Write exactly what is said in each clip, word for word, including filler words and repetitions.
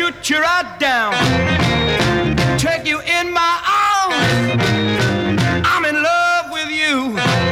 shoot you right down, take you in my arms. I'm in love with you,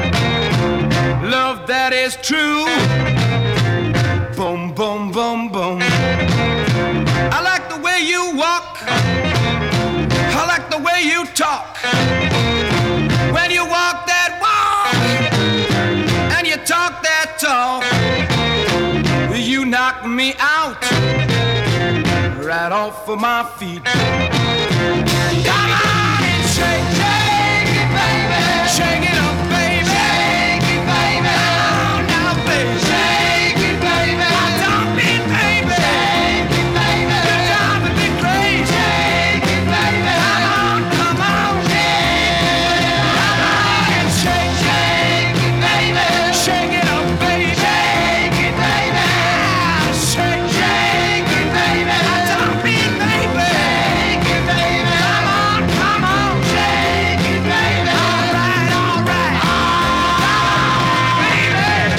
love that is true. Boom, boom, boom, boom. I like the way you walk, I like the way you talk. When you walk that walk and you talk that talk, you knock me out right off of my feet. Come on and shake, shake it, baby. Shake it up, baby. Shake it, baby. Oh, now, baby. Shake it, baby. I don't mean, baby. Shake it, baby. You're driving me crazy. Shake it, baby. Come on, come on. Come on and shake, shake it, baby. Shake it up, baby. Shake it, baby. Shake, shake it, baby. I don't mean, baby. Shake it, baby. Come on, come on. Shake it, baby. All right, all right. Oh, baby.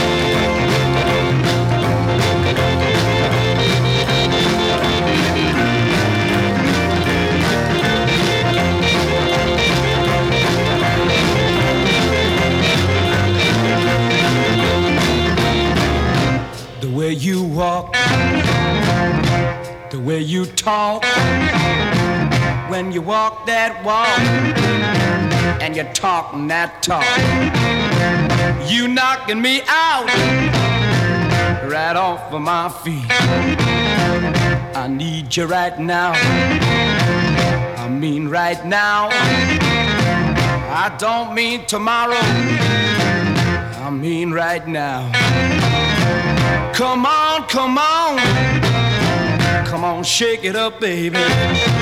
The way you walk, the way you talk, when you walk that walk and you talk that talk, you knocking me out right off of my feet. I need you right now, I mean right now. I don't mean tomorrow, I mean right now. Come on, come on, come on, shake it up, baby.